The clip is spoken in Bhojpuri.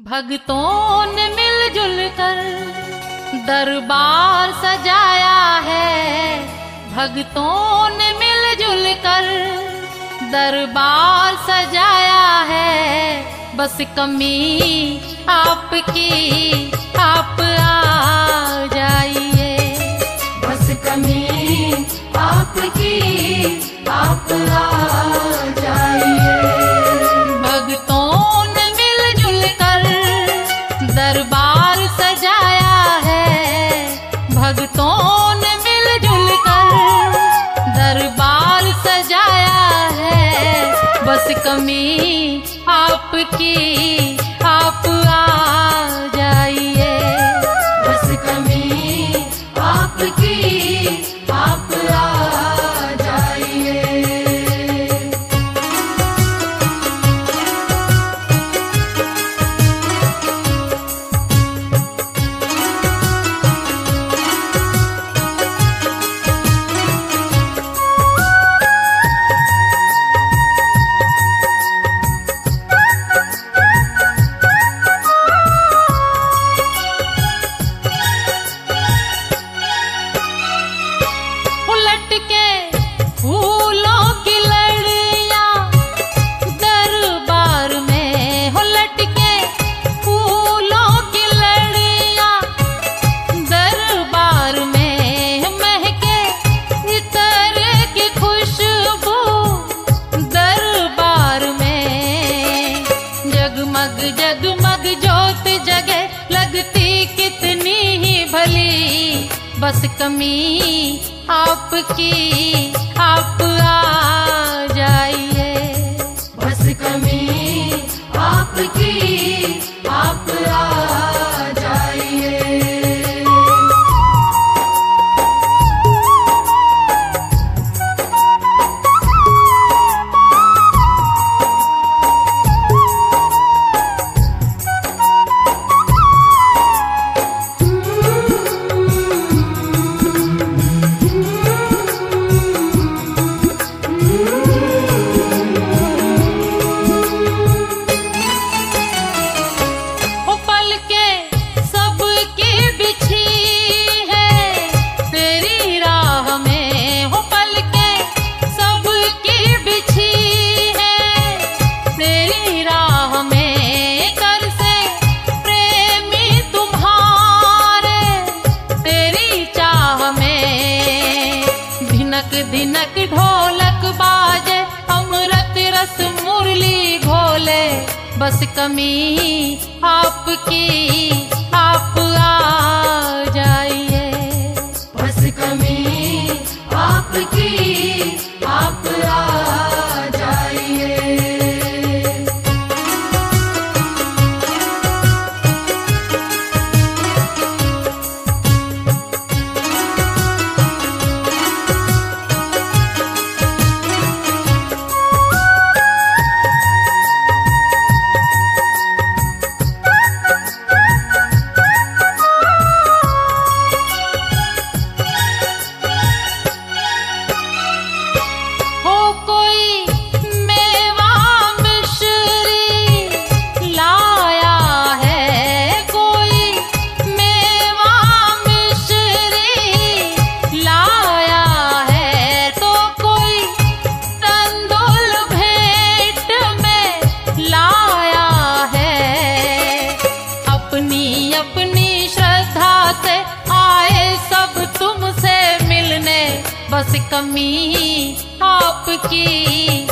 भक्तों ने मिलजुल कर दरबार सजाया है। भक्तों ने मिलजुल कर दरबार सजाया है। बस कमी आपकी, आप आ जाइए। बस कमी आपकी, आप आ जाइए। भक्तों ने मिलजुल कर दरबार सजाया है। भक्तों ने मिलजुल कर दरबार सजाया है। बस कमी आपकी, आप आ जाइए। बस कमी आपकी, आप आ जाइए। उलट के फूलों की लड़ियां दरबार में, उलट के फूलों की लड़ियां दरबार में महके इतर की खुशबू दरबार में। जगमग जगमग ज्योत जगे लगती कितनी ही भली। बस कमी आपकी, आप आ जाइए। बस कमी आपकी, आप आ जाइए। ओ पल के सबकी बिछी है तेरी राह में। हो पल के सबकी बिछी है तेरी राह में। कर से प्रेमी तुम्हारे तेरी चाह में। धिनक धिनक ढोलक बाजे अमृत रस मुरली घोले। बस कमी आपकी, आप आ जाइए। बस कमी आपकी, आप आ जाइए। हो कोई मेवा मिश्री लाया है। कोई मेवा मिश्री लाया है। तो कोई तंदुल भेंट में लाया है। अपनी अपनी श्रद्धा से आए सब तुमसे मिलने। बस कमी आपकी,